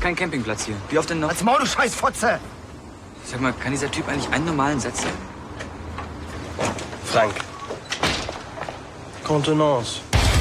kein Campingplatz hier. Wie oft denn noch? Als Maul, du Scheißfotze! Sag mal, kann dieser Typ eigentlich einen normalen Satz sagen? Frank. Contenance.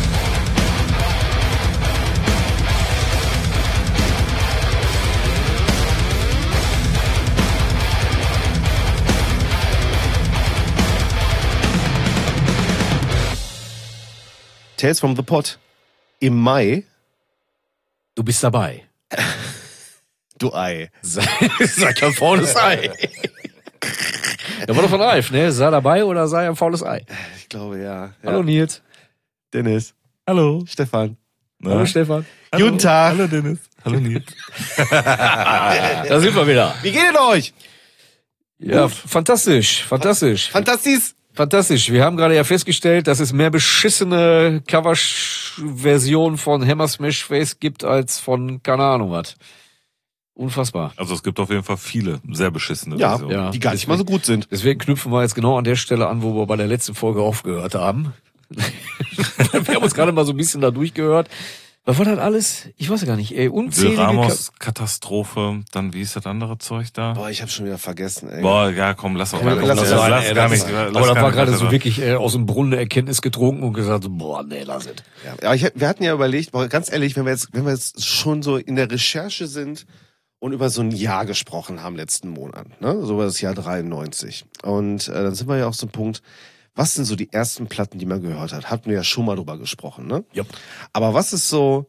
Tales from the Pod im Mai. Du bist dabei. Du Ei. Sag ein faules Ei. Da war doch von Ralf, ne? Sei dabei oder sei ein faules Ei. Ich glaube, ja. Hallo Nils. Dennis. Hallo. Stefan. Hallo Stefan. Guten Tag. Hallo Dennis. Hallo Nils. Da sind wir wieder. Wie geht es euch? Ja, fantastisch. Fantastisch. Fantastisch. Wir haben gerade ja festgestellt, dass es mehr beschissene Cover-Versionen von Hammer Smash Face gibt als von keine Ahnung was. Unfassbar. Also es gibt auf jeden Fall viele sehr beschissene Ja, Versionen. die gar nicht mal so gut sind. Deswegen knüpfen wir jetzt genau an der Stelle an, wo wir bei der letzten Folge aufgehört haben. Wir haben uns gerade mal so ein bisschen da durchgehört. Was war das alles? Ich weiß gar nicht, ey. Unzählige Ramos-Katastrophe, dann wie ist das andere Zeug da? Boah, ich hab's schon wieder vergessen, ey. Boah, ja, komm, lass auch Lass lass gar nicht. Aber da war gerade so wirklich aus dem Brunnen eine Erkenntnis getrunken und gesagt, boah, nee, lass es. Ja, wir hatten ja überlegt, boah, ganz ehrlich, wenn wir jetzt schon so in der Recherche sind und über so ein Jahr gesprochen haben letzten Monat, ne? So war das Jahr 93. Und dann sind wir ja auf so einem Punkt, was sind so die ersten Platten, die man gehört hat? Hatten wir ja schon mal drüber gesprochen, ne? Ja. Aber was ist so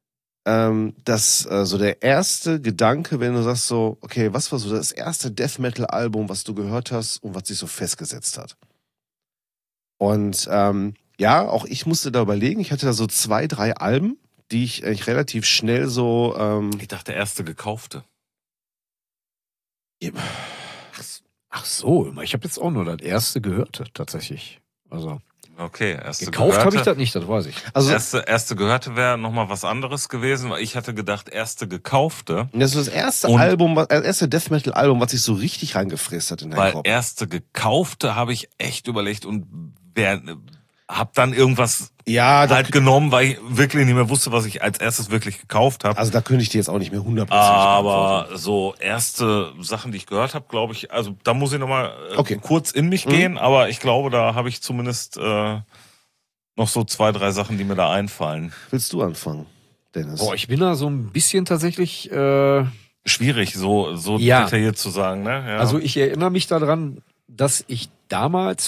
so der erste Gedanke, wenn du sagst so, okay, was war so das erste Death Metal Album, was du gehört hast und was sich so festgesetzt hat? Und ja, auch ich musste da überlegen. Ich hatte da so 2, 3 Alben, die ich eigentlich relativ schnell so Ich dachte, erste gekaufte. Ach so, ich habe jetzt auch nur das erste gehört, tatsächlich. Also Okay, erste gekauft habe ich gehörte. das nicht, das weiß ich. Also Erste gehörte wäre nochmal was anderes gewesen, weil ich hatte gedacht, erste gekaufte. das ist das erste Und- Album, das erste Death Metal Album, was sich so richtig reingefräst hat in deinen Weil Kopf. erste gekaufte habe ich echt überlegt und hab dann irgendwas Ja, da, halt genommen, weil ich wirklich nicht mehr wusste, was ich als erstes wirklich gekauft habe. also da könnte ich dir jetzt auch nicht mehr 100% Aber so erste Sachen, die ich gehört habe, glaube ich, also da muss ich nochmal Okay. kurz in mich gehen, aber ich glaube, da habe ich zumindest noch so 2, 3 Sachen, die mir da einfallen. Willst du anfangen, Dennis? Boah, ich bin da so ein bisschen tatsächlich, Schwierig, so Ja. detailliert zu sagen, ne? Ja. also ich erinnere mich daran, dass ich damals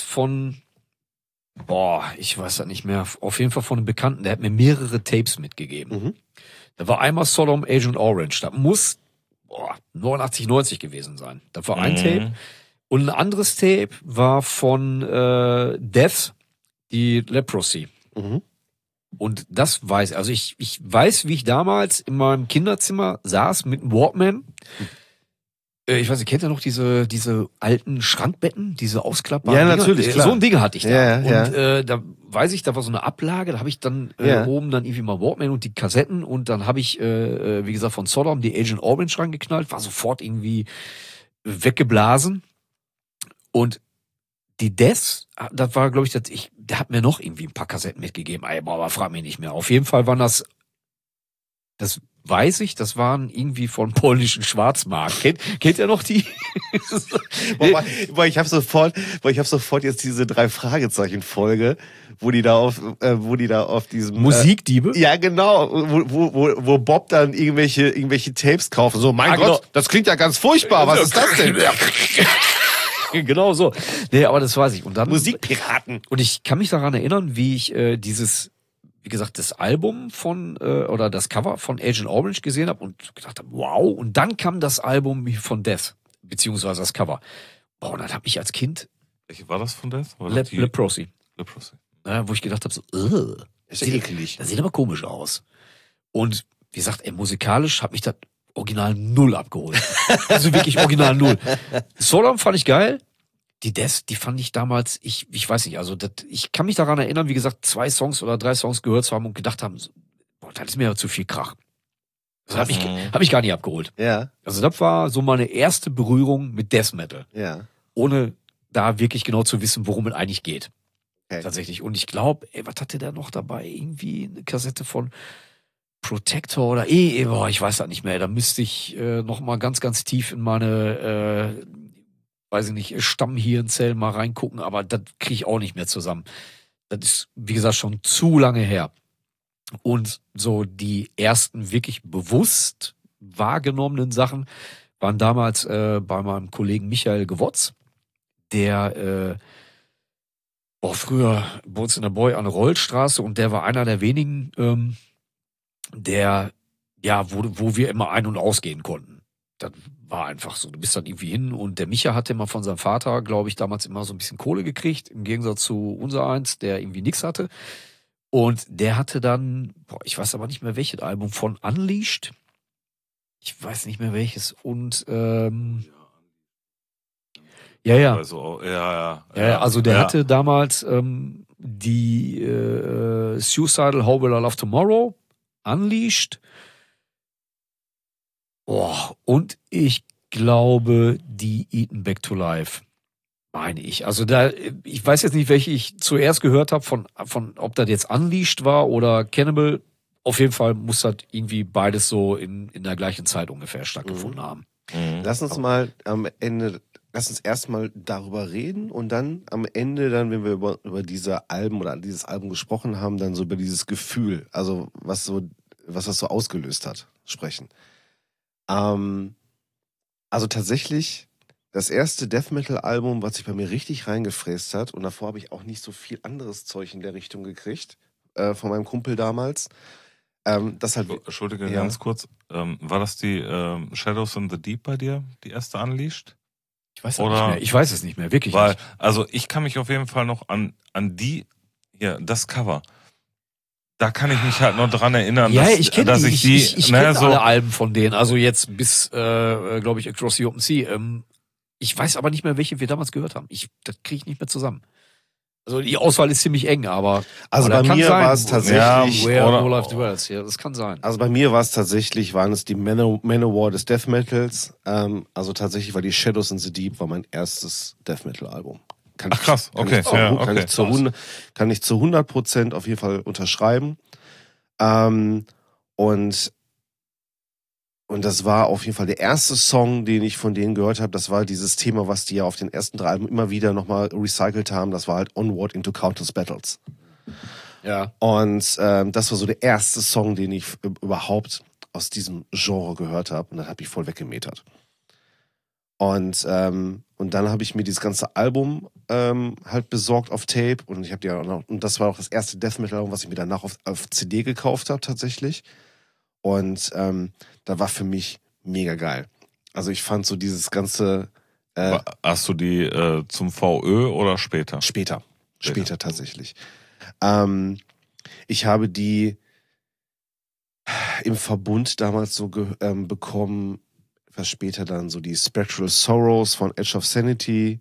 ich weiß das nicht mehr, auf jeden Fall von einem Bekannten, der hat mir mehrere Tapes mitgegeben. Mhm. Da war einmal Sodom Agent Orange, das muss 89, 90 gewesen sein. Das war ein Tape. Und ein anderes Tape war von Death, die Leprosy. Mhm. Und das weiß, also ich weiß, wie ich damals in meinem Kinderzimmer saß mit einem Walkman. Ich weiß nicht, kennt ihr noch diese alten Schrankbetten, diese ausklappbaren Ja, Dinger? natürlich, klar. So ein Ding hatte ich da. Ja, ja. Und da weiß ich, da war so eine Ablage, da habe ich dann Ja. oben dann irgendwie mal Walkman und die Kassetten und dann habe ich, wie gesagt, von Sodom die Agent Orange rangeknallt, war sofort irgendwie weggeblasen. Und die Death, das war, glaube ich, der hat mir noch irgendwie ein paar Kassetten mitgegeben. Aber frag mich nicht mehr. Auf jeden Fall waren das weiß ich, das waren irgendwie von polnischen Schwarzmarkt. Kennt ihr noch die? Boah, ich habe sofort jetzt diese 3 Fragezeichen Folge, wo die da auf diesem Musikdiebe? ja, genau, wo Bob dann irgendwelche Tapes kauft. So, mein genau. Gott, das klingt ja ganz furchtbar. Was ist das denn? Genau so. Nee, aber das weiß ich. Und dann Musikpiraten. Und ich kann mich daran erinnern, wie ich wie gesagt, das Album oder das Cover von Agent Orange gesehen habe und gedacht habe, wow. Und dann kam das Album von Death, beziehungsweise das Cover. Boah, und dann habe ich als Kind Welche war das von Death? War das die- Leprosy, Leprosy. wo ich gedacht habe, so, Ist ja eklig. das sieht aber komisch aus. Und wie gesagt, musikalisch hat mich das Original 0 abgeholt. Also wirklich Original 0. Sodom fand ich geil. Die Death, die fand ich damals, ich weiß nicht, also ich kann mich daran erinnern, wie gesagt, 2 Songs oder 3 Songs gehört zu haben und gedacht haben, boah, das ist mir ja zu viel Krach. Das hat mich gar nicht abgeholt. Ja, Also das war so meine erste Berührung mit Death Metal. ja. Ohne da wirklich genau zu wissen, worum es eigentlich geht. Okay. Tatsächlich. Und ich glaube, was hatte der noch dabei? Irgendwie eine Kassette von Protector oder boah, ich weiß das nicht mehr. Da müsste ich noch mal ganz, ganz tief in meine, weiß ich nicht, Stammhirnzellen mal reingucken, aber das kriege ich auch nicht mehr zusammen. Das ist, wie gesagt, schon zu lange her. Und so die ersten wirklich bewusst wahrgenommenen Sachen waren damals bei meinem Kollegen Michael Gewotz, der früher bei uns in der Boy an der Rollstraße, und der war einer der wenigen, wo wir immer ein- und ausgehen konnten. Das war einfach so. Du bist dann irgendwie hin, und der Micha hatte immer von seinem Vater, glaube ich, damals immer so ein bisschen Kohle gekriegt, im Gegensatz zu unser eins, der irgendwie nichts hatte. Und der hatte dann, ich weiß aber nicht mehr welches Album, von Unleashed. Ich weiß nicht mehr welches. Und ja. Also, Also der hatte damals die Suicidal How Will I Love Tomorrow, Unleashed. Und ich glaube, die Eaten Back to Life, meine ich. Also ich weiß jetzt nicht, welche ich zuerst gehört habe, von ob das jetzt Unleashed war oder Cannibal. Auf jeden Fall muss das irgendwie beides so in der gleichen Zeit ungefähr stattgefunden haben. Lass uns mal am Ende, lass uns erstmal darüber reden und dann am Ende, dann, wenn wir über diese Alben oder dieses Album gesprochen haben, dann so über dieses Gefühl, also was das so ausgelöst hat, sprechen. Also tatsächlich das erste Death Metal Album, was sich bei mir richtig reingefräst hat, und davor habe ich auch nicht so viel anderes Zeug in der Richtung gekriegt, von meinem Kumpel damals. Das halt, Entschuldige, ja. ganz kurz. War das die Shadows in the Deep bei dir, die erste Unleashed? Ich weiß es nicht mehr. Ich weiß es nicht mehr, wirklich nicht. Also ich kann mich auf jeden Fall noch an das Cover. Da kann ich mich halt noch dran erinnern, ich kenne alle so Alben von denen. Also jetzt bis, glaube ich, Across the Open Sea. Ich weiß aber nicht mehr, welche wir damals gehört haben. Das kriege ich nicht mehr zusammen. Also die Auswahl ist ziemlich eng, aber also bei mir war es tatsächlich, Where No Life Dwells. Ja, das kann sein. Also bei mir war es tatsächlich, waren es die Manowar des Death Metals. Also tatsächlich war die Shadows in the Deep war mein erstes Death Metal Album. Kann ich zu 100% auf jeden Fall unterschreiben. Und das war auf jeden Fall der erste Song, den ich von denen gehört habe. Das war dieses Thema, was die ja auf den ersten 3 Alben immer wieder nochmal recycelt haben. Das war halt Onward into Countless Battles. Ja. Und das war so der erste Song, den ich überhaupt aus diesem Genre gehört habe. Und dann habe ich voll weggemetert. Und dann habe ich mir dieses ganze Album halt besorgt auf Tape. Und ich habe und das war auch das erste Death Metal Album, was ich mir danach auf CD gekauft habe tatsächlich. Und da war für mich mega geil. Also ich fand so dieses ganze... Hast du die zum VÖ oder später? Später tatsächlich. Ich habe die im Verbund damals so bekommen, was später dann so die Spectral Sorrows von Edge of Sanity,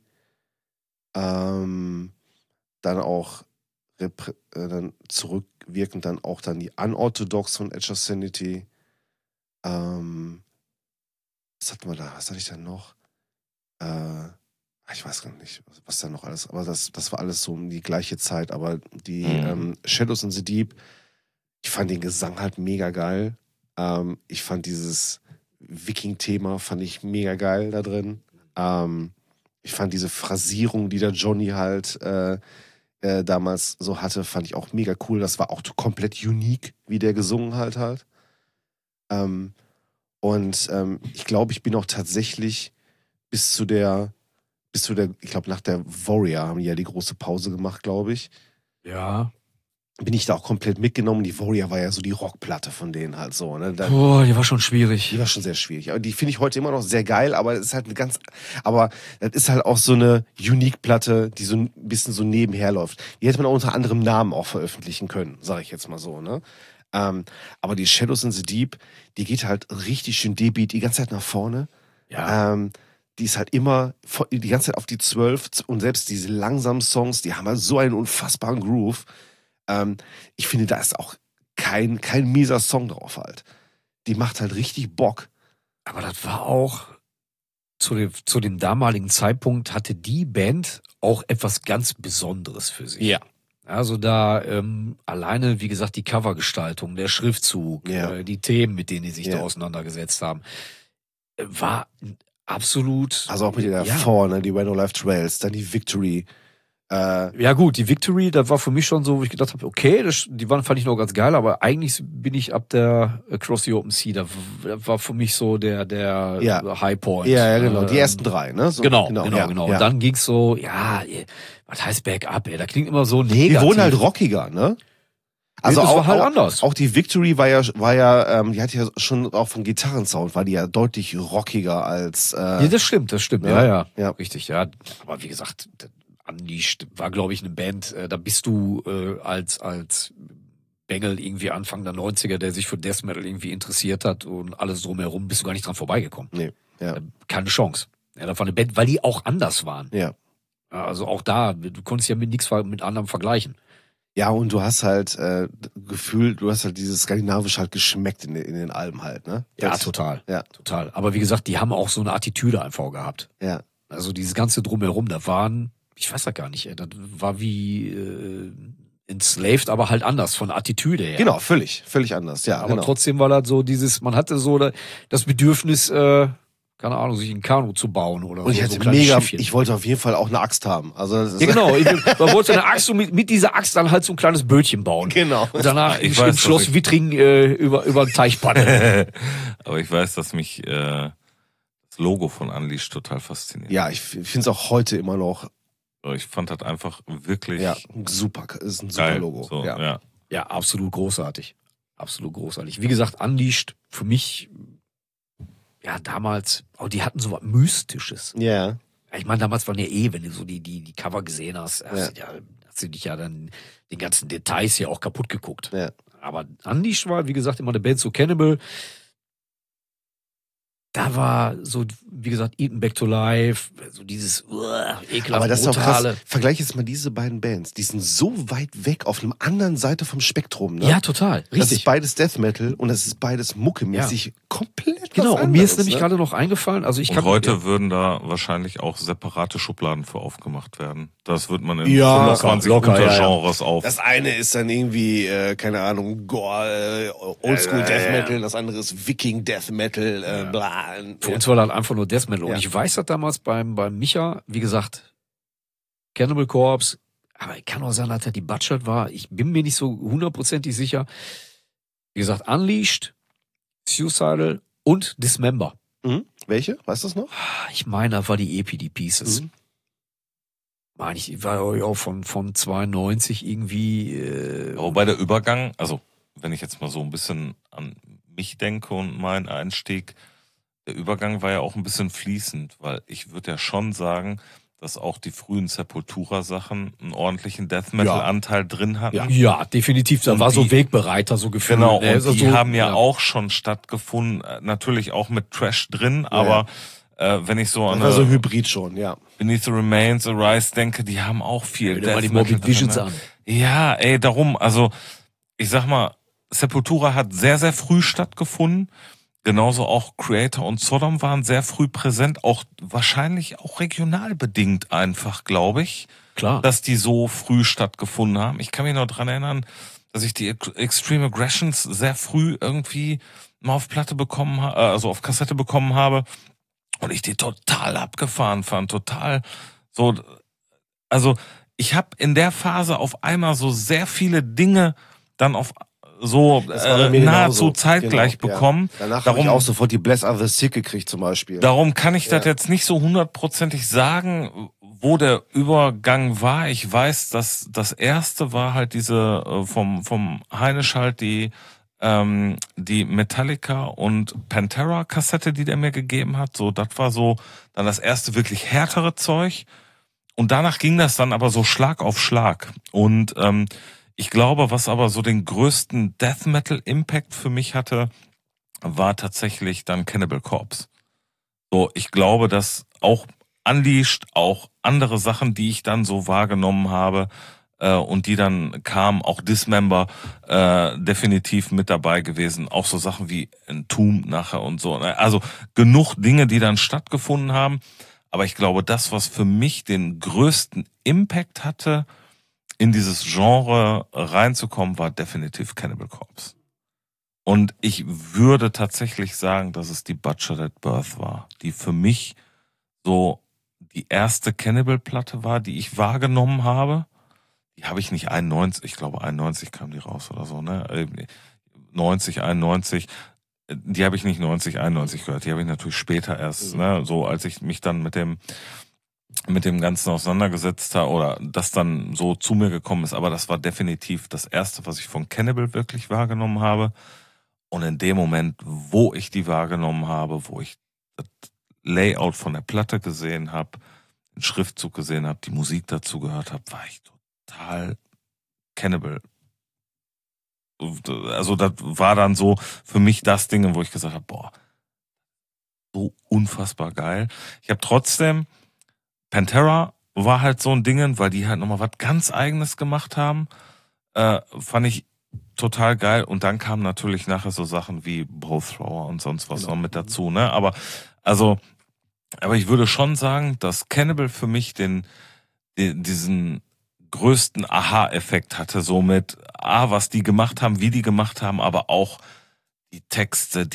dann auch dann zurückwirkend dann auch dann die Unorthodox von Edge of Sanity. Was hatten wir da? Was hatte ich dann noch? Ich weiß gar nicht, was da noch alles, aber das war alles so um die gleiche Zeit, aber die Shadows in the Deep, ich fand den Gesang halt mega geil. Ich fand dieses Viking-Thema fand ich mega geil da drin. Ich fand diese Phrasierung, die der Johnny halt damals so hatte, fand ich auch mega cool. Das war auch komplett unique, wie der gesungen halt. Ich glaube, ich bin auch tatsächlich bis zu der, ich glaube, nach der Warrior haben die ja die große Pause gemacht, glaube ich. Ja. Bin ich da auch komplett mitgenommen. Die Warrior war ja so die Rockplatte von denen halt so. Ne? Die war schon schwierig. Die war schon sehr schwierig. Aber die finde ich heute immer noch sehr geil, aber es ist halt aber das ist halt auch so eine Unique-Platte, die so ein bisschen so nebenher läuft. Die hätte man auch unter anderem Namen auch veröffentlichen können, sage ich jetzt mal so, ne? Aber die Shadows in the Deep, die geht halt richtig schön D-Beat die ganze Zeit nach vorne. Ja. Die ist halt immer die ganze Zeit auf die 12 und selbst diese langsamen Songs, die haben halt so einen unfassbaren Groove. Ich finde, da ist auch kein mieser Song drauf halt. Die macht halt richtig Bock. Aber das war auch zu dem damaligen Zeitpunkt hatte die Band auch etwas ganz Besonderes für sich. Ja. Also da alleine, wie gesagt, die Covergestaltung, der Schriftzug, Ja. die Themen, mit denen die sich Ja. da auseinandergesetzt haben, war absolut. Also auch mit den ja. davor, ne? Die When No Life Trails, dann die Victory. Ja gut, die Victory, das war für mich schon so, wo ich gedacht habe, okay, die waren fand ich noch ganz geil, aber eigentlich bin ich ab der Across the Open Sea, da war für mich so der Ja. High Point. Ja, genau. Die ersten drei, ne? So, Genau. Ja. Und dann ging's so, was heißt Bergab, ey? Da klingt immer so negativ. Die wurden halt rockiger, ne? Also das war halt anders. Auch die Victory war ja, die hat ja schon auch vom Gitarrensound, war die ja deutlich rockiger als. Ja, das stimmt. Ja. Ja. Richtig, ja. Aber wie gesagt, Unleashed war, glaube ich, eine Band, da bist du als Bengel irgendwie Anfang der 90er, der sich für Death Metal irgendwie interessiert hat und alles drumherum, bist du gar nicht dran vorbeigekommen. Nee, ja. Keine Chance. Ja, das war eine Band, weil die auch anders waren. Ja. Also auch da, du konntest ja mit nichts mit anderem vergleichen. Ja, und du hast halt Gefühl, du hast halt dieses Skandinavisch halt geschmeckt in den Alben halt, ne? Ja, total. Ja. Total. Aber wie gesagt, die haben auch so eine Attitüde einfach gehabt. Ja. Also dieses ganze Drumherum, da waren, ich weiß das gar nicht, ey, das war wie Enslaved, aber halt anders von Attitüde her. Genau, völlig anders, ja. Aber genau. trotzdem war das so dieses, man hatte so das Bedürfnis, keine Ahnung, sich ein Kanu zu bauen oder Und ich so, hatte so ein kleines mega, Schiffchen. ich wollte auf jeden Fall auch eine Axt haben. Also das ist Ja, genau. Man wollte eine Axt und mit dieser Axt dann halt so ein kleines Bötchen bauen. Genau. Und danach Ich im weiß, Schloss was ich- Wittring über den Teich paddeln. Aber ich weiß, dass mich das Logo von Unleashed total fasziniert. Ja, ich finde es auch heute immer noch Ich fand das einfach wirklich super, ist ein super geil. Logo. So, ja. ja. Ja, absolut großartig. Absolut großartig. Wie gesagt, Unleashed, für mich, ja, damals, oh, die hatten so was Mystisches. Ja. Ja, ich meine, damals waren ja wenn du so die Cover gesehen hast, hast du dich ja dann den ganzen Details hier auch kaputt geguckt. Ja. Aber Unleashed war, wie gesagt, immer eine Band so Cannibal. Da war so, wie gesagt, Eaten Back to Life, so dieses ekelhaft Aber das ist auch brutale. krass. Vergleich jetzt mal diese beiden Bands. Die sind so weit weg auf einer anderen Seite vom Spektrum. Ne? Ja, total. Das ist Richtig. beides Death Metal und das ist beides muckemäßig komplett Genau, was und mir ist anderes, nämlich ne? gerade noch eingefallen, also ich Und kann heute würden da wahrscheinlich auch separate Schubladen für aufgemacht werden. Das wird man in Ja, 25 locker, Untergenres auf. Das eine ist dann irgendwie, keine Ahnung, Gore, Oldschool Death Metal, das andere ist Viking Death Metal, bla. Für uns war das einfach nur Death Metal. Und Ja. ich weiß das damals beim Micha, wie gesagt, Cannibal Corpse, aber ich kann auch sagen, dass er die Budget war. Ich bin mir nicht so hundertprozentig sicher. Wie gesagt, Unleashed, Suicidal und Dismember. Mhm. Welche? Weißt du das noch? Ich meine, das war die EP, die Pieces. Mhm. Meine ich war auch von 92 irgendwie. Wobei der Übergang, also wenn ich jetzt mal so ein bisschen an mich denke und meinen Einstieg, der Übergang war ja auch ein bisschen fließend, weil ich würde ja schon sagen, dass auch die frühen Sepultura-Sachen einen ordentlichen Death Metal-Anteil drin hatten. Ja, definitiv. Da Und war so die- Wegbereiter, so gefühlt. Genau, ne? und die so, haben ja auch schon stattgefunden, natürlich auch mit Trash drin, aber wenn ich so an Das war so Hybrid schon, ja. Beneath the Remains, Arise denke, die haben auch viel Nimm dir mal die Death Metal Morbid Visions drin, an. ne? Ja, ey, darum, also ich sag mal, Sepultura hat sehr, sehr früh stattgefunden. Genauso auch Creator und Sodom waren sehr früh präsent, auch wahrscheinlich auch regional bedingt einfach, glaube ich, Klar. dass die so früh stattgefunden haben. Ich kann mich noch dran erinnern, dass ich die Extreme Aggressions sehr früh irgendwie mal auf Platte bekommen habe, also auf Kassette bekommen habe und ich die total abgefahren fand, total so, also ich habe in der Phase auf einmal so sehr viele Dinge dann auf so Das war bei mir nahezu genauso. zeitglich Genau, bekommen. Ja. Danach habe ich auch sofort die Bless Other Sick gekriegt zum Beispiel. Darum kann ich das jetzt nicht so hundertprozentig sagen, wo der Übergang war. Ich weiß, dass das erste war halt diese vom Heinisch halt die Metallica und Pantera Kassette, die der mir gegeben hat. So, das war so dann das erste wirklich härtere Zeug. Und danach ging das dann aber so Schlag auf Schlag. Und ich glaube, was aber so den größten Death Metal Impact für mich hatte, war tatsächlich dann Cannibal Corpse. So, ich glaube, dass auch Unleashed, auch andere Sachen, die ich dann so wahrgenommen habe und die dann kamen, auch Dismember definitiv mit dabei gewesen. Auch so Sachen wie Entombed nachher und so. Also genug Dinge, die dann stattgefunden haben. Aber ich glaube, das, was für mich den größten Impact hatte in dieses Genre reinzukommen, war definitiv Cannibal Corpse. Und ich würde tatsächlich sagen, dass es die Butchered at Birth war, die für mich so die erste Cannibal-Platte war, die ich wahrgenommen habe. Die habe ich nicht 91, ich glaube 91 kam die raus oder so, ne? 90, 91. Die habe ich nicht 90, 91 gehört. Die habe ich natürlich später erst, ne? So als ich mich dann mit dem Ganzen auseinandergesetzt habe oder das dann so zu mir gekommen ist. Aber das war definitiv das erste, was ich von Cannibal wirklich wahrgenommen habe. Und in dem Moment, wo ich die wahrgenommen habe, wo ich das Layout von der Platte gesehen habe, den Schriftzug gesehen habe, die Musik dazu gehört habe, war ich total Cannibal. Also das war dann so für mich das Ding, wo ich gesagt habe, boah, so unfassbar geil. Ich habe trotzdem, Pantera war halt so ein Ding, weil die halt nochmal was ganz Eigenes gemacht haben, fand ich total geil. Und dann kamen natürlich nachher so Sachen wie Both Thrower und sonst was noch mit dazu, ne? Aber ich würde schon sagen, dass Cannibal für mich diesen größten Aha-Effekt hatte, so mit was die gemacht haben, wie die gemacht haben, aber auch die Texte,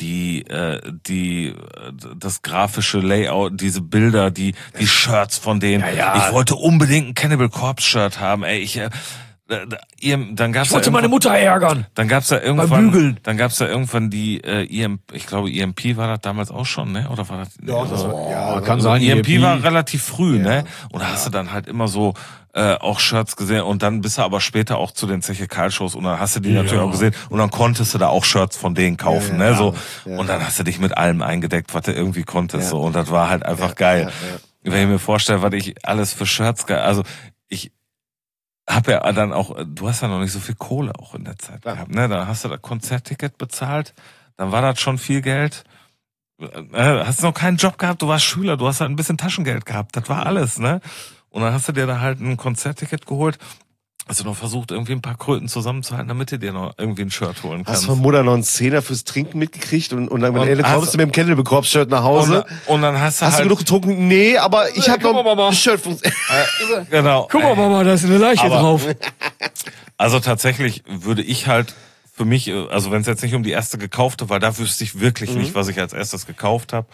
das grafische Layout, diese Bilder, die Shirts von denen. Ja. Ich wollte unbedingt ein Cannibal Corpse Shirt haben, ey, dann gab's ich wollte meine Mutter ärgern. Dann gab's ja irgendwann die ich glaube EMP war das damals auch schon, ne? Oder war das? Ja, kann sein. EMP war relativ früh, ne? Und da hast du dann halt immer so auch Shirts gesehen und dann bist du aber später auch zu den Zeche Karl-Shows und dann hast du die natürlich auch gesehen und dann konntest du da auch Shirts von denen kaufen, ne? So und dann hast du dich mit allem eingedeckt, was du irgendwie konntest, so und das war halt einfach geil. Wenn ich mir vorstelle, was ich alles für Shirts also ich hab ja dann auch, du hast ja noch nicht so viel Kohle auch in der Zeit gehabt, ne? Dann hast du das Konzertticket bezahlt, dann war das schon viel Geld. Hast noch keinen Job gehabt, du warst Schüler, du hast halt ein bisschen Taschengeld gehabt, das war alles, ne? Und dann hast du dir da halt ein Konzertticket geholt, hast du noch versucht, irgendwie ein paar Kröten zusammenzuhalten, damit du dir noch irgendwie ein Shirt holen kannst. Hast von Mutter noch einen Zehner fürs Trinken mitgekriegt und dann am Ende kommst du mit dem Cannibal Corpse Shirt nach Hause. Und dann hast du genug getrunken? Nee, aber ich hab noch ein Shirt von genau. Guck mal, Mama, da ist eine Leiche drauf. Also tatsächlich würde ich halt für mich, also wenn es jetzt nicht um die erste gekaufte, weil da wüsste ich wirklich nicht, was ich als erstes gekauft habe.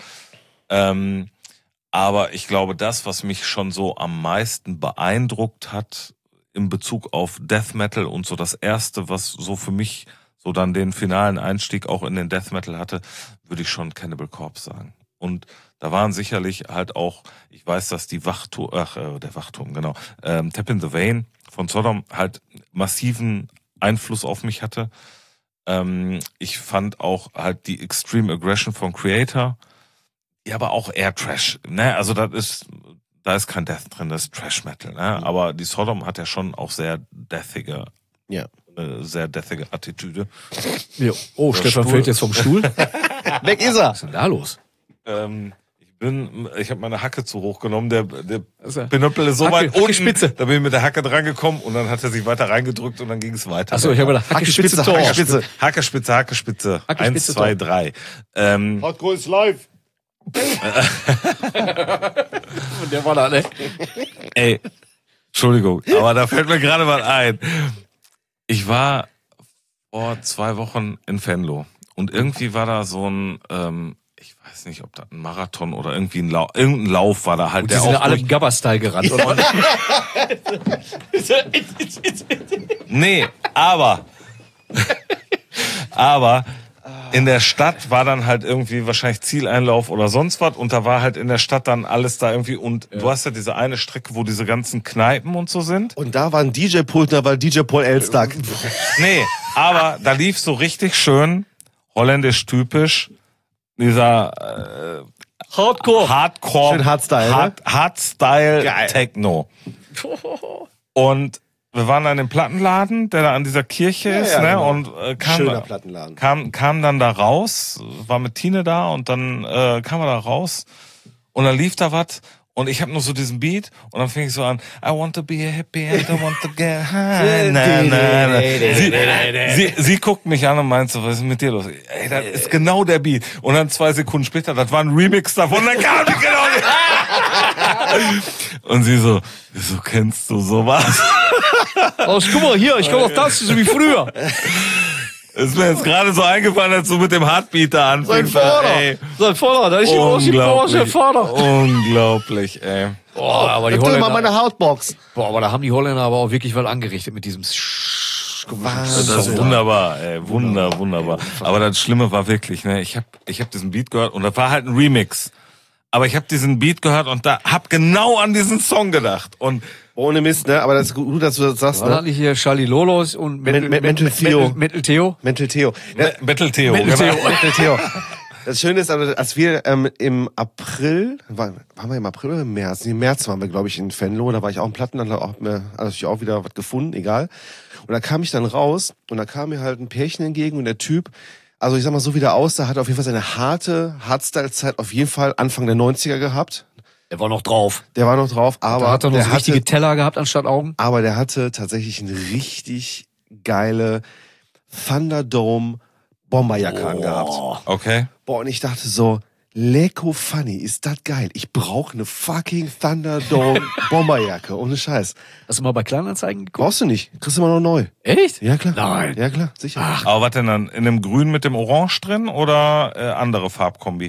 Aber ich glaube, das, was mich schon so am meisten beeindruckt hat in Bezug auf Death Metal und so das erste, was so für mich so dann den finalen Einstieg auch in den Death Metal hatte, würde ich schon Cannibal Corpse sagen. Und da waren sicherlich halt auch, ich weiß, dass der Wachturm, genau, Tap in the Vein von Sodom halt massiven Einfluss auf mich hatte. Ich fand auch halt die Extreme Aggression von Creator, die aber auch eher Trash, ne? Also da ist kein Death drin, das ist Trash Metal, ne? Aber die Sodom hat ja schon auch sehr deathige, sehr deathige Attitüde. Ja. Oh, Stefan fällt jetzt vom Stuhl. Weg ist er. Was ist denn da los? Ich habe meine Hacke zu hoch genommen, der Pinöppel ist so weit unten, Spitze. Da bin ich mit der Hacke dran gekommen und dann hat er sich weiter reingedrückt und dann ging es weiter. Achso, ich habe gedacht, Hacke Spitze Tor. Hacke Spitze. 1, 2, 3. Hardcore is live. Und der war da, ne? Ey, Entschuldigung, aber da fällt mir gerade mal ein. Ich war vor 2 Wochen in Venlo und irgendwie war da so ein, ich weiß nicht, ob da ein Marathon oder irgendwie irgendein Lauf war da halt. Und die sind ja alle im Gabba-Style gerannt, oder? Nee, aber in der Stadt war dann halt irgendwie wahrscheinlich Zieleinlauf oder sonst was und da war halt in der Stadt dann alles da irgendwie und du hast ja diese eine Strecke, wo diese ganzen Kneipen und so sind. Und da war ein DJ-Pult, da war DJ Paul Elstak. Nee, aber da lief so richtig schön, holländisch typisch, dieser Hardcore, schön Hardstyle, Hardstyle Techno. Und wir waren an dem Plattenladen, der da an dieser Kirche ist, ne? Genau. Und schöner Plattenladen. kam dann da raus, war mit Tine da und dann kam er da raus und dann lief da was und ich habe nur so diesen Beat und dann fing ich so an, I want to be happy and I want to get high. Sie guckt mich an und meint so, was ist mit dir los? Ey, das ist genau der Beat. Und dann 2 Sekunden später, das war ein Remix davon, dann kam die genau. Und sie so, wieso kennst du sowas? Guck mal hier, ich kann auch tanzen, so wie früher. Ist mir jetzt gerade so eingefallen, als du mit dem Heartbeater anfängst. Sein Vater, da ist die aus dem Porsche Vater. Unglaublich, ey. Boah, aber die Öffne mal Holländer, meine Hautbox. boah, aber da haben die Holländer aber auch wirklich was angerichtet mit diesem Wahnsinn. Das ist wunderbar, ey. Wunderbar. Aber das Schlimme war wirklich, ne, ich hab diesen Beat gehört und das war halt ein Remix. Aber ich habe diesen Beat gehört und hab genau an diesen Song gedacht. Und Ohne Mist, ne? Aber das ist gut, dass du das sagst, war das ne? nicht hier Charlie Lolos und Mental Theo. Mental Theo? Mental Theo. Ja, Battle Theo. Mental genau. Theo. Mental Theo. Das Schöne ist, aber, als wir im April, waren wir im April oder im März? Nee, im März waren wir, glaube ich, in Venlo. Da war ich auch im Platten, dann hat natürlich auch wieder was gefunden, egal. Und da kam ich dann raus und da kam mir halt ein Pärchen entgegen und der Typ, also ich sag mal, so wie der aussah, hat auf jeden Fall seine harte Hardstyle-Zeit auf jeden Fall Anfang der 90er gehabt. Der war noch drauf. Der war noch drauf, aber Da hat er noch der so richtige Teller gehabt anstatt Augen. aber der hatte tatsächlich eine richtig geile Thunderdome Bomberjacke angehabt. Okay. Boah, und ich dachte so, Lecko funny, ist das geil. Ich brauche eine fucking Thunderdome Bomberjacke, ohne Scheiß. Hast du mal bei Kleinanzeigen geguckt? Brauchst du nicht, kriegst du immer noch neu. Echt? Ja, klar. Nein. Ja, klar, sicher. Aber was denn dann? In dem Grün mit dem Orange drin oder andere Farbkombi?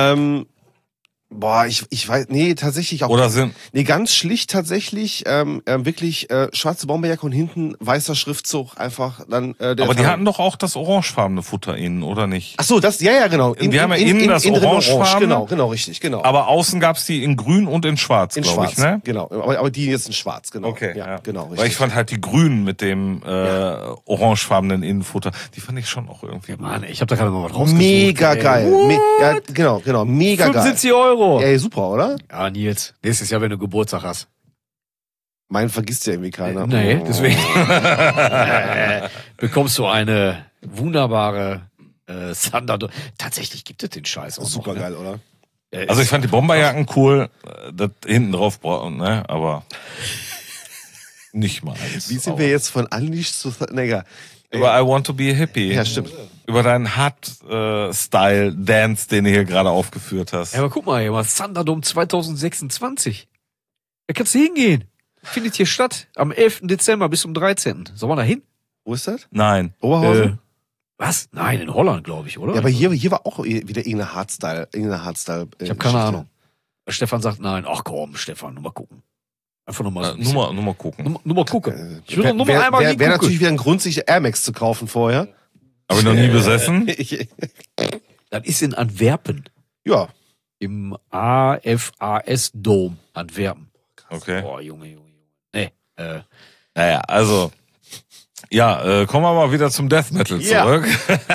Boah, ich weiß, nee, tatsächlich auch. Oder sind Nee, ganz schlicht tatsächlich, wirklich schwarze Bomberjacke und hinten weißer Schriftzug einfach dann. Der aber die hatten doch auch das orangefarbene Futter innen, oder nicht? Ach so, das, ja, genau. Wir haben ja innen das drin orangefarbene. Genau, richtig, genau. Aber außen gab's die in Grün und in Schwarz, in glaube Schwarz, ich, ne? genau. Aber die jetzt in Schwarz, genau. Okay, ja, genau, richtig. Weil ich fand halt die Grünen mit dem orangefarbenen Innenfutter, die fand ich schon auch irgendwie gut. Mann, ich habe da gerade mal was rausgesucht. Mega ey. geil. Ja, genau, mega geil. 75 Euro. Ey, super, oder? Ja, Nils, nächstes Jahr, wenn du Geburtstag hast. Meinen vergisst ja irgendwie keiner. Nee, Oh. deswegen bekommst du eine wunderbare Thunder. Tatsächlich gibt es den Scheiß auch Super noch, geil, oder? ne? Also ich fand die Bomberjacken cool, das hinten drauf, ne, aber nicht mal. Wie sind wir jetzt von Unleashed zu Neger? Über I Want to Be a Hippie. Ja, stimmt. Über deinen Hard-Style-Dance, den du hier gerade aufgeführt hast. Ja, aber guck mal, hier mal Thunderdome 2026. Da kannst du hingehen. Findet hier statt. Am 11. Dezember bis zum 13. Sollen wir da hin? Wo ist das? Nein. Oberhausen? Was? Nein, in Holland, glaube ich, oder? Ja, aber hier war auch wieder irgendeine Hardstyle. ich habe keine Ahnung. Stefan sagt nein. Ach komm, Stefan, nur mal gucken. Einfach nur mal so ein bisschen. Nur mal gucken. Nur mal gucken. Ich will doch nur mal Wäre einmal hingucken. natürlich wieder ein Grund, sich Air Max zu kaufen vorher. Habe ich noch nie besessen. Das ist in Antwerpen. Ja. Im AFAS-Dom Antwerpen. Okay. Boah, Junge. Nee, Naja, also, ja, kommen wir mal wieder zum Death Metal Ja. zurück.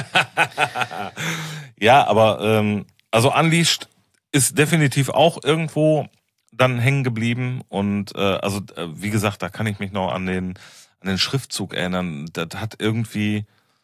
Ja, aber, also Unleashed ist definitiv auch irgendwo dann hängen geblieben und, wie gesagt, da kann ich mich noch an den Schriftzug erinnern. Das hat irgendwie,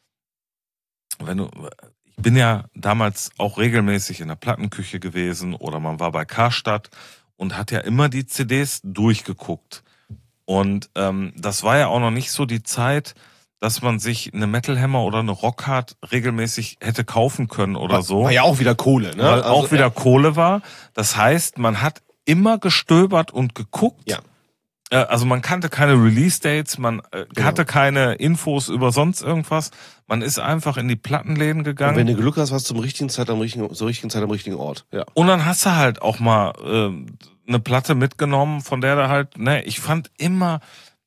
ich bin ja damals auch regelmäßig in der Plattenküche gewesen oder man war bei Karstadt und hat ja immer die CDs durchgeguckt. Und das war ja auch noch nicht so die Zeit, dass man sich eine Metal Hammer oder eine Rockhard regelmäßig hätte kaufen können oder so. War ja auch wieder Kohle, ne? Weil Also, auch wieder Kohle war. Das heißt, man hat immer gestöbert und geguckt. Ja. Also man kannte keine Release-Dates, man hatte keine Infos über sonst irgendwas. Man ist einfach in die Plattenläden Und gegangen. wenn du Glück hast, warst du zur richtigen Zeit am richtigen Ort. Ja. Und dann hast du halt auch mal eine Platte mitgenommen, von der du halt, ne, ich fand immer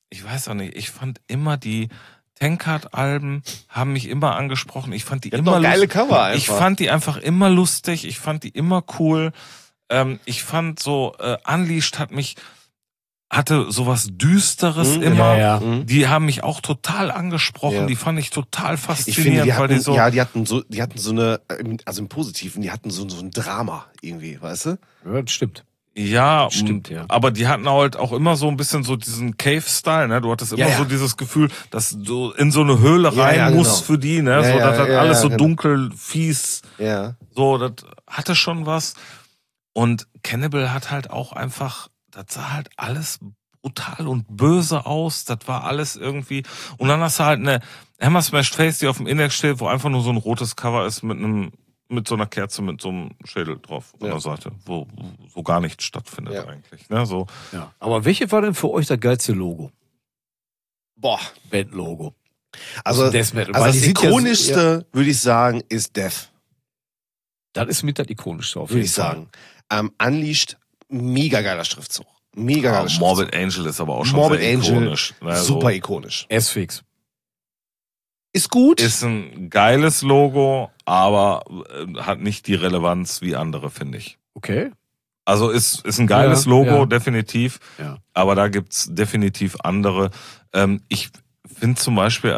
die Tankard-Alben haben mich immer angesprochen. Ich fand die immer Noch geile Cover einfach. Ich fand die einfach immer lustig. Ich fand die immer cool. Ich fand so, Unleashed hatte sowas Düsteres immer. ja. Die haben mich auch total angesprochen. Ja. Die fand ich total Ich faszinierend, finde, weil die so, die hatten so eine, also im Positiven, die hatten so ein Drama irgendwie, weißt du? ja, das stimmt. ja, Stimmt, ja. aber die hatten halt auch immer so ein bisschen so diesen Cave-Style, ne? Du hattest immer Ja. so dieses Gefühl, dass du in so eine Höhle rein Ja, musst genau. für die, ne? Ja, So, das hat ja, alles ja, so genau. dunkel, fies, Ja. so, das hatte schon was. Und Cannibal hat halt auch einfach, das sah halt alles brutal und böse aus. Das war alles irgendwie. Und dann hast du halt eine Hammer Smashed Face, die auf dem Index steht, wo einfach nur so ein rotes Cover ist mit so einer Kerze, mit so einem Schädel drauf an der Seite, wo so gar nichts stattfindet Ja. eigentlich. Ne? So. Ja. Aber welche war denn für euch das geilste Logo? Boah. Bandlogo. Also, Death Metal. also Weil das die sind ja- ikonischste, würde ich sagen, ist Death, Das ist mit das ikonischste auf würde jeden ich Fall. sagen. Unleashed, mega geiler Schriftzug. Mega geiler Schriftzug. Morbid Angel ist aber auch schon Morbid sehr Angel, ikonisch. Ne, super so. ikonisch. S-Fix. Ist gut. Ist ein geiles Logo, aber hat nicht die Relevanz wie andere, finde ich. Okay. Also ist ein geiles Ja, Logo, ja. definitiv. Ja. Aber da gibt's definitiv andere. Ich finde zum Beispiel,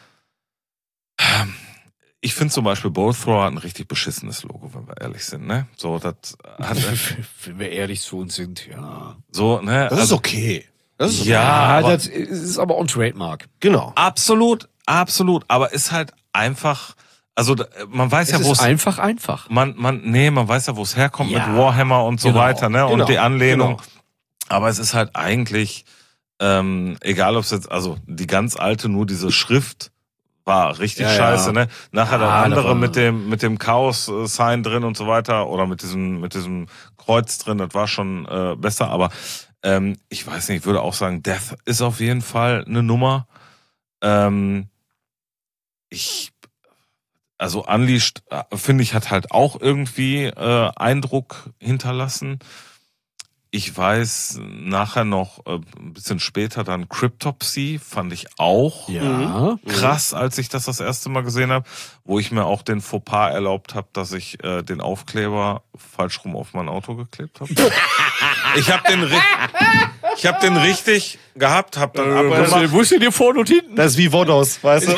ich finde zum Beispiel Bowthrower hat ein richtig beschissenes Logo, wenn wir ehrlich sind, ne? So, das hat, Wenn wir ehrlich zu uns sind, ja. so, ne? Das ist okay. Das ist okay. Ja, aber das ist aber on Trademark. Genau. absolut, aber ist halt einfach, also man weiß Es ja, wo ist es einfach. man weiß ja, wo es herkommt Ja, mit Warhammer und so genau, weiter, ne? Und genau, die Anlehnung. genau. Aber es ist halt eigentlich, egal ob es jetzt, also die ganz alte, nur diese Schrift war richtig Ja, scheiße, ja. ne? Nachher das Ah, andere da war- mit dem Chaos-Sign drin und so weiter oder mit diesem Kreuz drin, das war schon besser, aber ich weiß nicht, ich würde auch sagen, Death ist auf jeden Fall eine Nummer. Also Unleashed, finde ich, hat halt auch irgendwie Eindruck hinterlassen. Ich weiß nachher noch, ein bisschen später dann Cryptopsy, fand ich auch Ja. krass, als ich das erste Mal gesehen habe, wo ich mir auch den Fauxpas erlaubt habe, dass ich den Aufkleber falsch rum auf mein Auto geklebt habe. Ich habe den richtig gehabt, habe dann abgemacht. Wo ist denn hier vorne und hinten? Das ist wie Vodos, weißt du?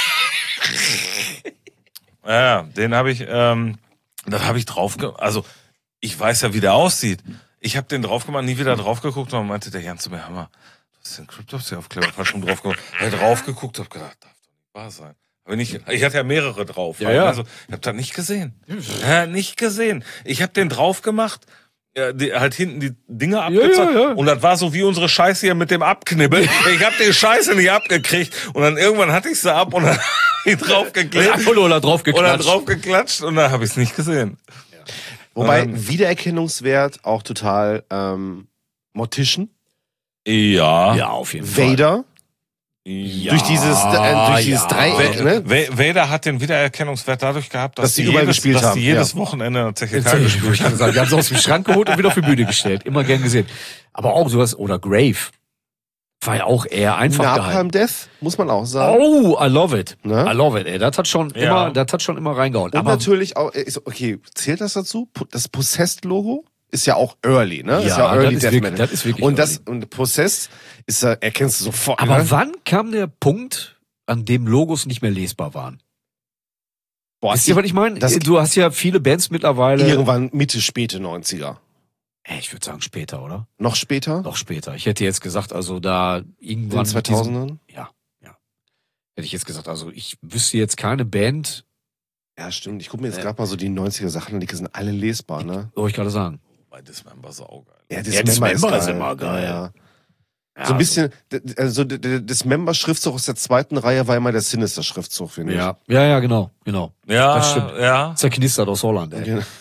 Ja, den habe ich, das habe ich also ich weiß ja, wie der aussieht. Ich habe den drauf gemacht, nie wieder drauf geguckt und dann meinte der Jan zu mir, Hammer, du hast den Cryptopsy-Aufkleber falsch rum drauf gemacht. Ich habe drauf geguckt, habe gedacht, darf doch nicht wahr sein. Aber ich hatte ja mehrere drauf. Ja, ja. Also ich habe das nicht gesehen. Ja, nicht gesehen. Ich habe den drauf gemacht, halt hinten die Dinger abgezogen ja. und das war so wie unsere Scheiße hier mit dem Abknibbeln. Ich habe die Scheiße nicht abgekriegt und dann irgendwann hatte ich sie ab und dann hab ich draufgeklebt. Einfach nur da drauf Und dann geklatscht. drauf geklatscht und dann habe ich es nicht gesehen. Wobei Wiedererkennungswert auch total Mortician, Ja. Ja, auf jeden Fall. Vader, Ja. durch dieses Dreieck, ne? Vader hat den Wiedererkennungswert dadurch gehabt, Dass die überall gespielt dass haben, die jedes ja. Wochenende tatsächlich Jetzt, gespielt ich kann sagen, wir haben es aus dem Schrank geholt und wieder auf die Bühne gestellt. Immer gern gesehen. Aber auch sowas, oder Grave. War ja auch eher einfach gehalten. Napalm Death, muss man auch sagen. Oh, I love it. Ne? I love it, ey. Das hat schon Ja. immer reingehauen. Und Aber natürlich auch, okay, zählt das dazu? Das Possessed-Logo ist ja auch early, ne? Ja, Early das ist Death wirklich- Metal. das ist wirklich und early. und Possessed ist ja, erkennst du sofort. Aber ne? wann kam der Punkt, an dem Logos nicht mehr lesbar waren? Boah, Wisst ihr, was ich meine? das- Du hast ja viele Bands mittlerweile. irgendwann Mitte, späte 90er. Ich würde sagen später, oder? Noch später? Noch später. Ich hätte jetzt gesagt, also da In irgendwann. den mit diesem- 2000ern? Ja. Hätte ich jetzt gesagt, also ich wüsste jetzt keine Band, Ja, stimmt. Ich gucke mir jetzt gerade mal so die 90er Sachen an, die sind alle lesbar, ne? soll ich gerade sagen. Bei Dismember saugeil. Ja, Dismember ist immer geil. Ja, ja. Ja, So ein bisschen, also das Member-Schriftzug aus der zweiten Reihe war immer der Sinister-Schriftzug, finde ich. Ja, genau. Ja, Das stimmt. ja. Das ist der Knistert aus Holland, ey. Genau.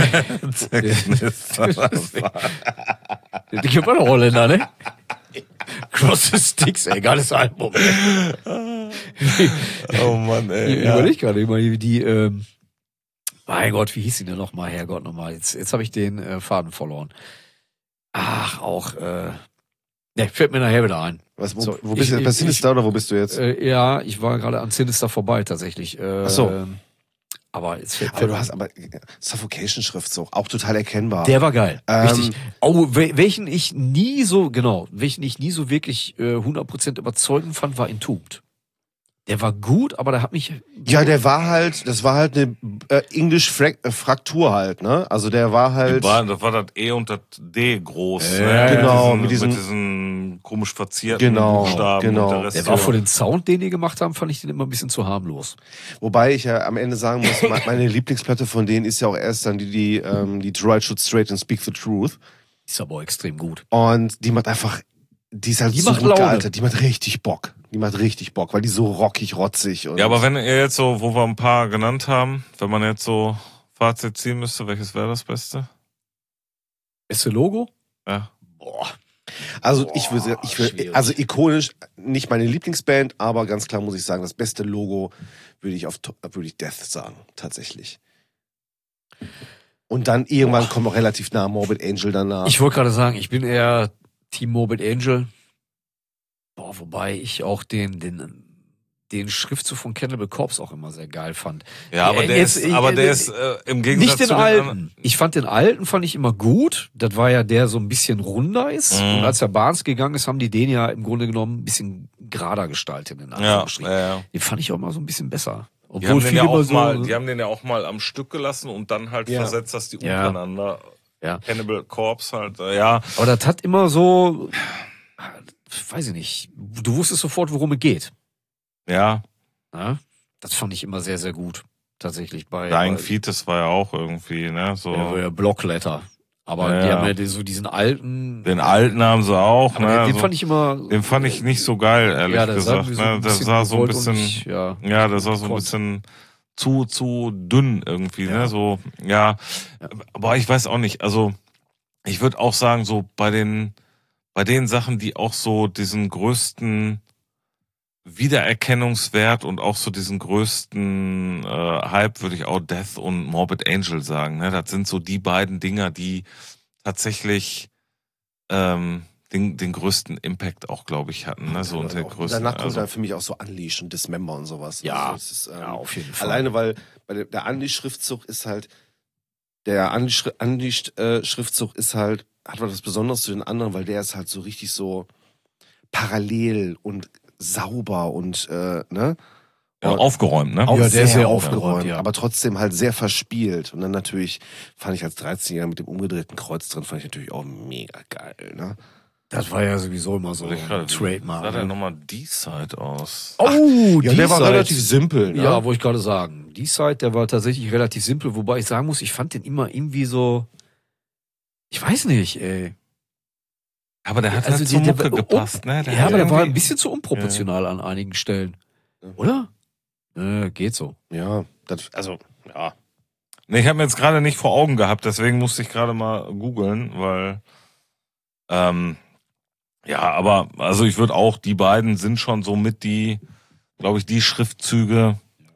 Die gibt auch Holländer, ne? Cross the Sticks, ey, geiles Album. Oh Mann, ey. Ich überleg gerade immer, mein Gott, wie hieß die denn nochmal, Herrgott nochmal? Jetzt habe ich den Faden verloren. Ach, auch, ne, fällt mir nachher wieder ein. Was, wo, So, wo bist du jetzt? Bei Sinister oder wo bist du jetzt? Ja, ich war gerade an Sinister vorbei, tatsächlich. Ach so. Aber jetzt fällt Aber du hast Suffocation-Schriftzug, auch total erkennbar. Der war geil. Richtig. Ähm, Oh, welchen ich nie so wirklich 100% überzeugend fand, war Entombed. Der war gut, aber der hat mich. ja, das war halt eine English-Fraktur halt, ne? Also der war halt. Das war das E und das D groß. Ja, ne? genau, Mit mit diesen komisch verzierten Genau, Buchstaben. genau. Und der Rest Der war für den Sound, den die gemacht haben, fand ich den immer ein bisschen zu harmlos. Wobei ich ja am Ende sagen muss, meine Lieblingsplatte von denen ist ja auch erst dann die To Write Shoot Straight and Speak the Truth. Ist aber auch extrem gut. Und die macht einfach, die ist halt Die so macht gut Laune. gealtert. Die macht richtig Bock. Weil die so rockig, rotzig und. Ja, aber wenn ihr jetzt so, wo wir ein paar genannt haben, wenn man jetzt so Fazit ziehen müsste, welches wäre das Beste? Beste Logo? Ja. Boah. Also ich würde, schwierig. also ikonisch, nicht meine Lieblingsband, aber ganz klar muss ich sagen, das beste Logo würde ich Death sagen, tatsächlich. Und dann irgendwann kommt auch relativ nah Morbid Angel danach. Ich wollte gerade sagen, ich bin eher Team Morbid Angel. Wobei ich auch den Schriftzug von Cannibal Corpse auch immer sehr geil fand. Ja, aber der ist im Gegensatz Nicht den zu den alten. anderen. Ich fand den alten fand ich immer gut. Das war ja der so ein bisschen runder ist. Mhm. Und als der Barnes gegangen ist, haben die den ja im Grunde genommen ein bisschen gerader gestaltet. In Ja, Anführungsstrichen. ja. Den fand ich auch mal so ein bisschen besser. Die Obwohl haben, den viele ja immer auch so. mal, die haben den ja auch mal am Stück gelassen und dann halt Ja. versetzt, dass die Ja. untereinander. Ja. Cannibal Corpse halt, ja. Aber das hat immer so, weiß ich nicht, du wusstest sofort, worum es geht. Ja. Ja? Das fand ich immer sehr, sehr gut. Tatsächlich bei Dying Fetus war ja auch irgendwie, ne, so. ja, Blockletter. Aber Ja, die ja. haben ja so diesen alten. Den alten haben sie auch, aber ne. den so. fand ich immer. Den fand ich nicht so geil, ehrlich ja, das gesagt. Ne? Das sah so ein gewollt und bisschen, nicht, ja, das war so ein bisschen zu dünn irgendwie, Ja. ne? So, ja. Aber ich weiß auch nicht. Also, ich würde auch sagen, so bei den Sachen, die auch so diesen größten Wiedererkennungswert und auch so diesen größten Hype, würde ich auch Death und Morbid Angel sagen. Ne? Das sind so die beiden Dinger, die tatsächlich den größten Impact auch, glaube ich, hatten. Ne? So und der größten. Danach kommt also, dann für mich auch so Unleash und Dismember und sowas. Ja. Also es ist, ja, auf jeden Fall. alleine, weil bei der Unleash-Schriftzug ist halt, der Unleash-Schriftzug ist halt, hat was Besonderes zu den anderen, weil der ist halt so richtig so parallel und sauber und, ne? ja, aufgeräumt, ne? Auch Ja, der ist sehr aufgeräumt, aufgeräumt, ja. aber trotzdem halt sehr verspielt. Und dann natürlich fand ich als 13-Jähriger mit dem umgedrehten Kreuz drin, fand ich natürlich auch mega geil, ne? Das war ja sowieso immer so Ich gerade, ein Trademark. Wie sah der Ne? nochmal D-Side aus? Oh, Ja, der war D-Side. relativ simpel, ne? Ja, wollte ich gerade sagen. D-Side, der war tatsächlich relativ simpel, wobei ich sagen muss, ich fand den immer irgendwie so, ich weiß nicht, ey. Aber der hat Also halt zur der Mucke war- gepasst, ne? Ja, aber der war ein irgendwie- bisschen zu unproportional an einigen Stellen. Oder? Geht so. Ja, also, ja. Nee, ich habe mir jetzt gerade nicht vor Augen gehabt, deswegen musste ich gerade mal googeln, weil ja, aber also ich würde auch, die beiden sind schon so mit die, glaube ich, die Schriftzüge,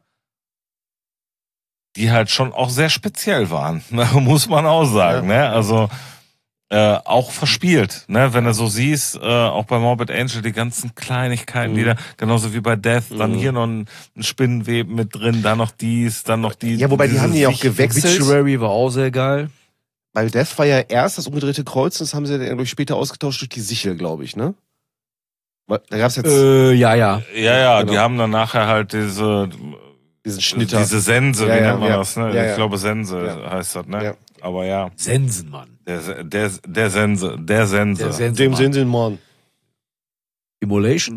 die halt schon auch sehr speziell waren, muss man auch sagen, ne? Also auch verspielt, ne? Wenn du so siehst, auch bei Morbid Angel die ganzen Kleinigkeiten, die da, genauso wie bei Death, dann hier noch ein Spinnenweben mit drin, dann noch dies, dann noch die. Ja, wobei die diese haben die ja auch Sicht- gewechselt. Obituary war auch sehr geil. Weil Death war ja erst das umgedrehte Kreuz und das haben sie dann irgendwie später ausgetauscht durch die Sichel, glaube ich, ne? Weil da gab's jetzt Ja. Ja, Genau. die haben dann nachher halt diese diesen Diese Sense, Ja, wie ja, nennt man ja. das, ne? Ja, ja. Ich glaube Sense Ja. heißt das, ne? Ja. Aber ja, Sensenmann. der Sense. Der Sensenmann. dem Sensenmann. Immolation?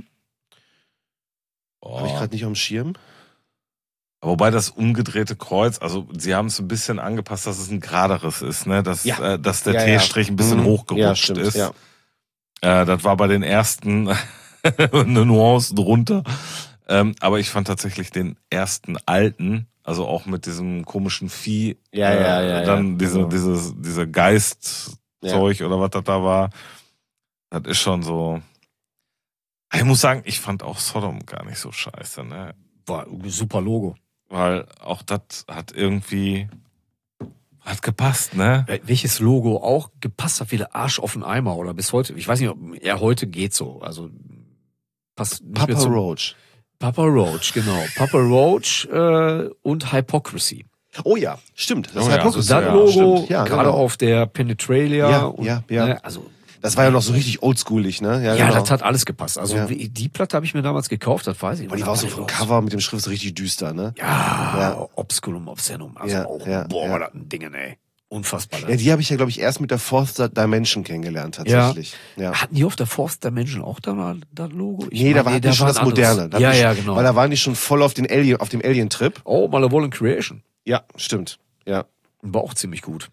Habe ich gerade nicht am Schirm. Wobei das umgedrehte Kreuz, also sie haben es ein bisschen angepasst, dass es ein geraderes ist, ne? Dass, Ja. dass der Ja, ja. T-Strich ein bisschen Mhm. hochgerutscht Ja, stimmt, ist. ja. Das war bei den ersten eine Nuance drunter. Aber ich fand tatsächlich den ersten alten, also auch mit diesem komischen Vieh, Ja, dann genau. diese Geistzeug oder was das da war, das ist schon so. Ich muss sagen, ich fand auch Sodom gar nicht so scheiße, ne? War ein super Logo. Weil auch das hat irgendwie gepasst, ne? Welches Logo auch gepasst hat wie der Arsch auf den Eimer oder bis heute. Ich weiß nicht, ob er heute geht so. Also passt nicht Papa mehr zum Roach. Papa Roach, genau. Papa Roach und Hypocrisy. Oh ja, stimmt. Das Oh ist ja, Hypocrisy. Das ja, Logo, stimmt. Ja, gerade genau. auf der Penetralia. Ja, und, ja. Ne, also, Das war ja noch so richtig oldschoolig, ne? ja, genau. das hat alles gepasst. Also Ja. die Platte habe ich mir damals gekauft, das weiß ich. Aber die war auch so vom Cover mit dem Schrift so richtig düster, ne? Ja, Obsculum Obscenum. Also Ja, auch, ja, boah, ja. war das ein Ding, ey. Unfassbar. Ja, die habe ich ja, glaube ich, erst mit der Fourth Dimension kennengelernt, tatsächlich. Ja. Hatten die auf der Fourth Dimension auch da das Logo? Nee, da war schon das Moderne. Da Ja, hatten die ja, schon- genau. Weil da waren die schon voll auf dem Alien-Trip. Oh, Malevolent Creation. Ja, stimmt. Ja. War auch ziemlich gut.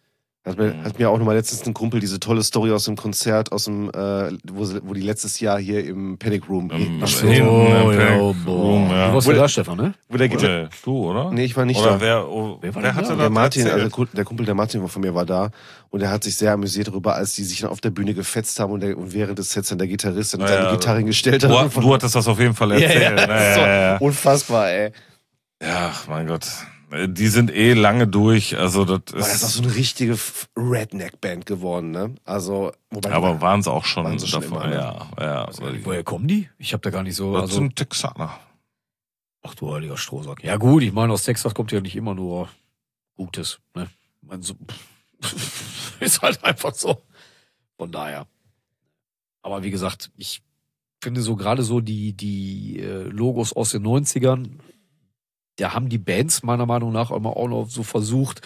Hat mir auch nochmal letztens ein Kumpel diese tolle Story aus dem Konzert, wo die letztes Jahr hier im Panic Room Ach so, Hinten im ja, Panic boah. Room, ja. Du warst ja da, Stefan, ne? wo der Gitarre. Du, oder? Nee, ich war nicht Oder da. wer Wer war hatte denn da? das Der Martin, erzählt? also der Kumpel der Martin von mir war da und er hat sich sehr amüsiert darüber, als die sich dann auf der Bühne gefetzt haben und während des Sets dann der Gitarrist dann Ja, seine ja, Gitarre gestellt hat. Du hattest das auf jeden Fall erzählt. Ja. Unfassbar, ey. Ja, mein Gott. Die sind lange durch. Also das Aber das ist auch so eine richtige Redneck-Band geworden, ne? Also, wobei aber waren sie auch schon Waren sie schon davon. immer, ne? Ja. Woher kommen die? Ich habe da gar nicht so. Das Also, sind Texaner. ach du heiliger Strohsack. Ja gut, ich meine, aus Texas kommt ja nicht immer nur Gutes. Ne? Ich meine, so, ist halt einfach so. Von daher. Aber wie gesagt, ich finde so gerade so die Logos aus den 90ern, da haben die Bands meiner Meinung nach immer auch noch so versucht,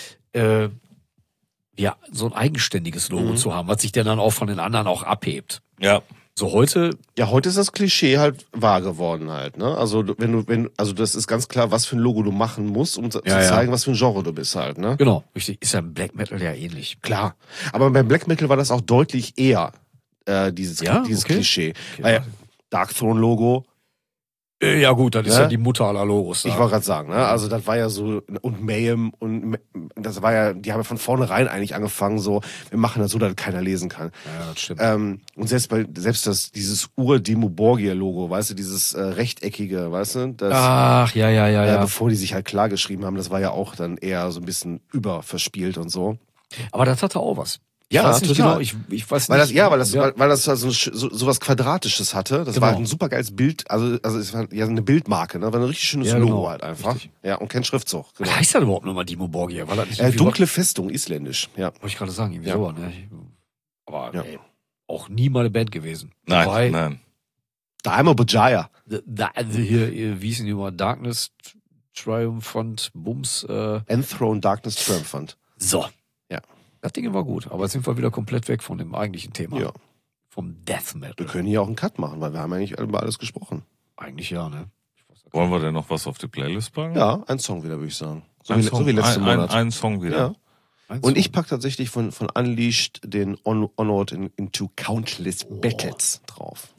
ja, so ein eigenständiges Logo zu haben, was sich dann auch von den anderen auch abhebt. Ja. So heute, ja, heute ist das Klischee halt wahr geworden halt, ne? Also also das ist ganz klar, was für ein Logo du machen musst, um zu Ja, ja. zeigen, was für ein Genre du bist halt, ne? genau, richtig, ist ja im Black Metal ja ähnlich. Klar. Aber beim Black Metal war das auch deutlich eher dieses Ja? dieses Okay. Klischee. Okay, Weil Darkthrone Logo, Ja gut, das ist Ja? ja die Mutter aller Logos. ich wollte gerade sagen, ne? Also das war ja so, und Mayhem und das war ja, die haben ja von vornherein eigentlich angefangen, so, wir machen das so, dass keiner lesen kann. Ja, das stimmt. Und selbst dieses Ur-Demo Borgia-Logo, weißt du, dieses rechteckige, weißt du, das, Ach, ja. bevor die sich halt klar geschrieben haben, das war ja auch dann eher so ein bisschen überverspielt und so. Aber das hatte auch was. Ich Ja, weiß nicht total. genau, ich weiß Weil nicht. weil das so was Quadratisches hatte. Das Genau. war halt ein super geiles Bild, also es war ja eine Bildmarke, ne? War ein richtig schönes Ja, Logo genau. halt einfach. Richtig. Ja, und kein Schriftzug. Genau. Was heißt das überhaupt nochmal Dimo Borgia? War das nicht irgendwie Dunkle Festung, isländisch, ja. Wollte ich gerade sagen, irgendwie Ja. so. Ne? Aber Ja. ey, auch nie mal eine Band gewesen. Nein. Daima Bajaya. Hier, wie hießen die immer? Darkness, Triumphant, Bums. Enthroned Darkness Triumphant. So. Ja. Das Ding war gut, aber jetzt sind wir wieder komplett weg von dem eigentlichen Thema. Ja. Vom Death Metal. Wir können hier auch einen Cut machen, weil wir haben eigentlich über alles gesprochen. Eigentlich ja, ne? Wollen wir denn noch was auf die Playlist packen? Ja, ein Song wieder, würde ich sagen. So Ein wie letzten Song, Monat. ein Song wieder. Ja. Und ich packe tatsächlich von Unleashed den Onward into Countless Battles drauf.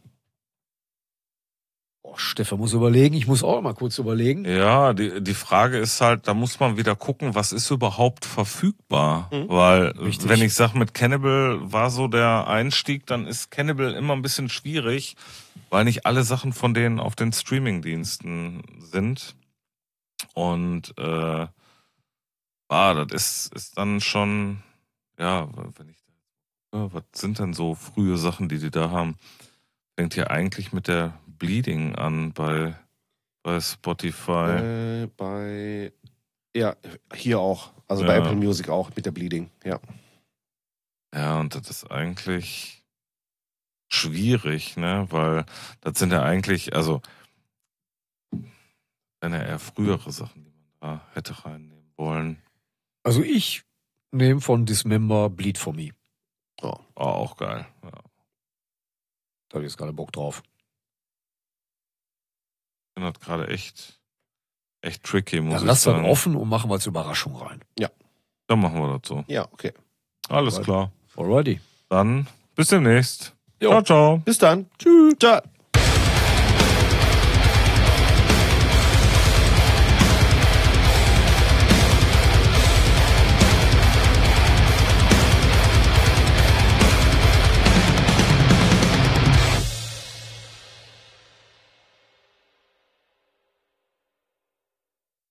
Oh, Stefan muss überlegen, ich muss auch mal kurz überlegen. Ja, die Frage ist halt, da muss man wieder gucken, was ist überhaupt verfügbar? Mhm. Weil, Richtig. wenn ich sag, mit Cannibal war so der Einstieg, dann ist Cannibal immer ein bisschen schwierig, weil nicht alle Sachen von denen auf den Streamingdiensten sind. Und das ist dann schon, ja, wenn ich was sind denn so frühe Sachen, die da haben? Fängt ja eigentlich mit der Bleeding an bei Spotify. Ja, hier auch. Also bei Ja. Apple Music auch mit der Bleeding. Ja. Ja, und das ist eigentlich schwierig, ne? Weil das sind ja eigentlich, also wenn ja eher frühere Sachen, die man da hätte reinnehmen wollen. Also ich nehme von Dismember Bleed for Me. Oh, auch geil. Ja. Da habe ich jetzt gerade Bock drauf. Ich finde das gerade echt tricky, muss Dann ich lass das sagen. offen und machen wir als Überraschung rein. Dann machen wir das so. Ja, okay. Alles Alright. klar. Alrighty. Dann bis demnächst. Jo. Ciao, ciao. Bis dann. Tschüss. Ciao.